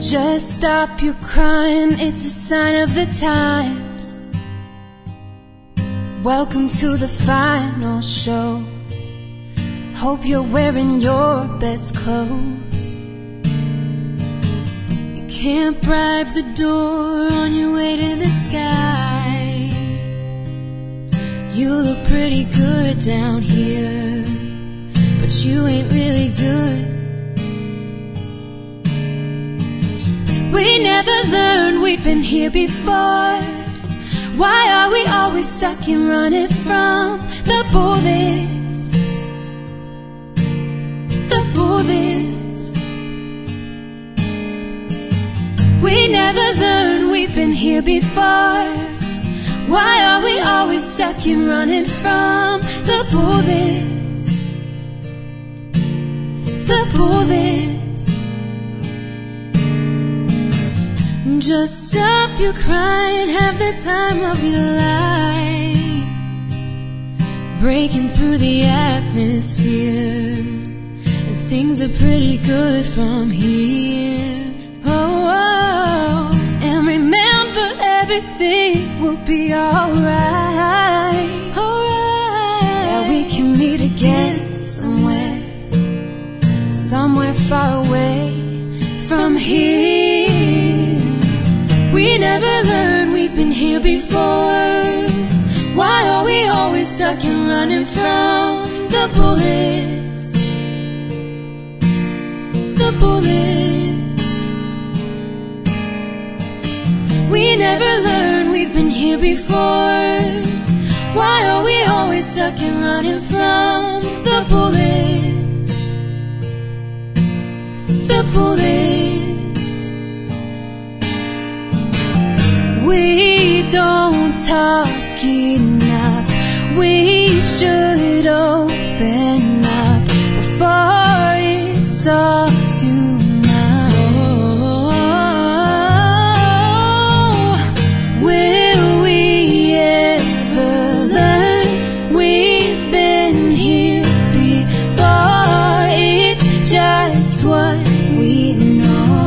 Just stop your crying, it's a sign of the times. Welcome to the final show. Hope you're wearing your best clothes. You can't bribe the door on your way to the sky. You look pretty good down here, but you ain't really good. We never learned, we've been here before. Why are we always stuck in running from the bullets? The bullets. We never learned, we've been here before. Why are we always stuck in running from the bullets? The bullets. Just stop your crying, have the time of your life. Breaking through the atmosphere, and things are pretty good from here. Oh, and remember, everything will be alright. Alright. Yeah, we can meet again somewhere, somewhere far away from here. We never learned, we've been here before. Why are we always stuck in running from the bullets? The bullets. We never learned, we've been here before. Why are we always stuck in running from the bullets? The bullets. We don't talk enough. We should open up before it's all too much. Will we ever learn? We've been here before. It's just what we know.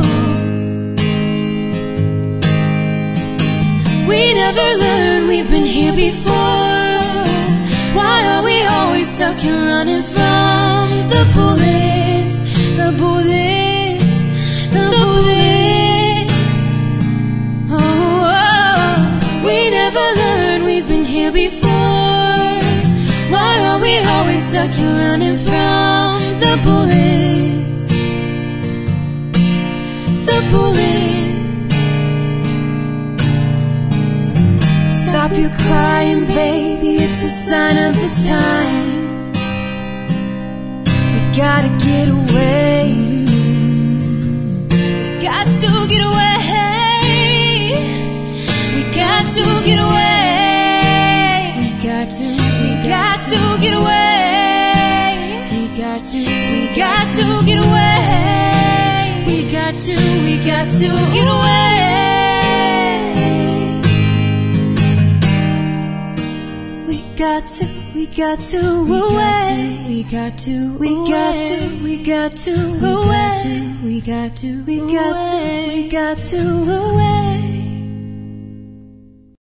We never learned, we've been here before. Why are we always stuck in running from the bullets? The bullets, the bullets. Oh, oh, we never learned, we've been here before. Why are we always stuck in running from the bullets? The bullets. Stop your crying, baby, it's a sign of the times. We gotta get away. We got to get away. We got to get away. We got to get away. We got to get away. We got to get away. We got to away. We got to away.